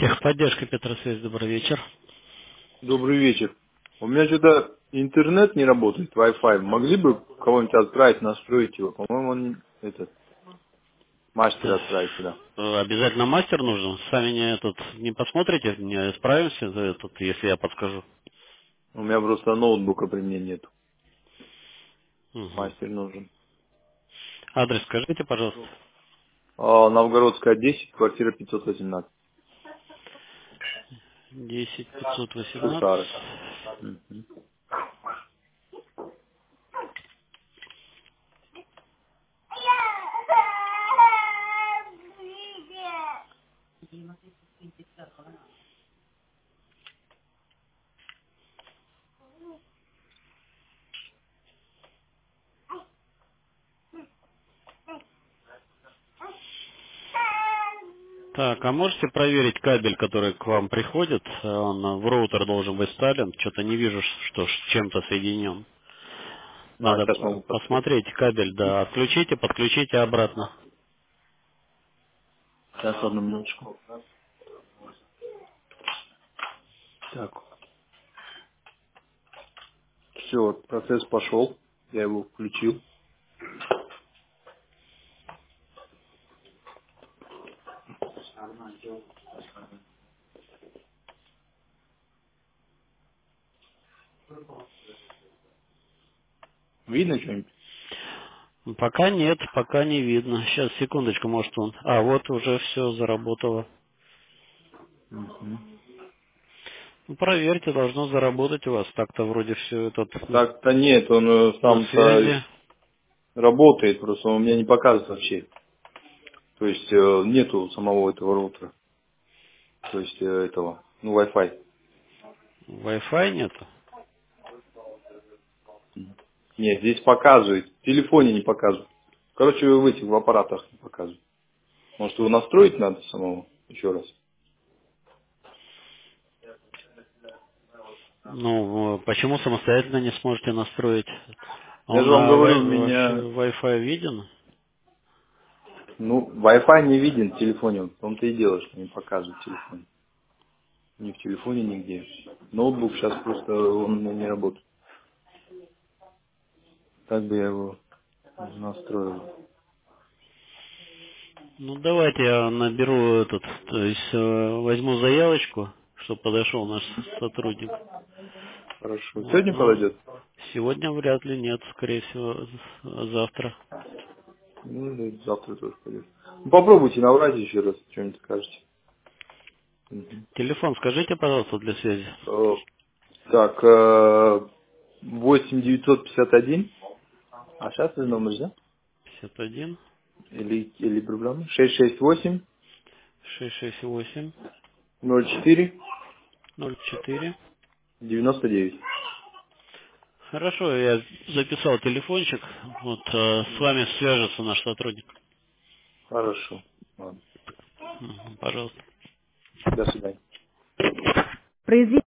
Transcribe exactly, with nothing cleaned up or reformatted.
Техподдержка, Петросвязь, добрый вечер. Добрый вечер. У меня что-то интернет не работает, Wi-Fi. Могли бы кого-нибудь отправить, настроить его? По-моему, он не- этот мастер отправить сюда. Э, Обязательно мастер нужен. Сами не этот не посмотрите, не справимся за этот, если я подскажу. У меня просто ноутбука при мне нет. Мгм. Мастер нужен. Адрес скажите, пожалуйста. А, Новгородская, десять, квартира пятьсот восемнадцать. десять пятьсот восемнадцать. Шухары. Мгм. Так, а можете проверить кабель, который к вам приходит? Э, Он в роутер должен быть вставлен. Что-то не вижу, что с чем-то соединен. А, Надо сейчас э, могу посмотреть. посмотреть кабель, да, отключите, подключите обратно. Сейчас, одну минуточку. Так, все, процесс пошел. Я его включил. Видно что-нибудь? Пока нет, пока не видно. Сейчас, секундочку, может он... А, вот уже все заработало. Мгм. Ну, проверьте, должно заработать у вас. Так-то вроде все это на, Так-то нет, он э, на сам-то связи. работает, просто он у меня не показывает вообще. То есть э, нету самого этого роутера. То есть э, этого, ну, Wi-Fi. Wi-Fi нету. Нет, здесь показывает. В телефоне не показывает. Короче, в этих в аппаратах не показывает. Может, его настроить надо самому? Еще раз. Ну, э, почему самостоятельно не сможете настроить? А Я он же вам на говорю, Wi- вообще меня... Wi-Fi виден? Ну, Wi-Fi не виден в телефоне. В том-то и дело, что не показывает в телефоне. Ни в телефоне, нигде. Ноутбук сейчас просто он у меня не работает. Так бы я его настроил. Ну, давайте я наберу этот, то есть э, возьму заявочку, чтобы подошел наш сотрудник. Хорошо. Вот, Сегодня ну, подойдет? сегодня вряд ли нет, скорее всего, з- завтра. Ну, или завтра тоже пойдет. Ну, попробуйте набрать еще раз, что-нибудь скажете. Мгм. Телефон скажите, пожалуйста, для связи. Э, Так, э, восемь девятьсот пятьдесят один. А сейчас вы номер, да? пятьдесят один Или, или проблема? шесть шесть восемь шесть шесть восемь ноль четыре ноль четыре. девяносто девять. Хорошо, я записал телефончик. Вот э, с вами свяжется наш сотрудник. Хорошо. Ладно. Мгм, пожалуйста. До свидания. Произвести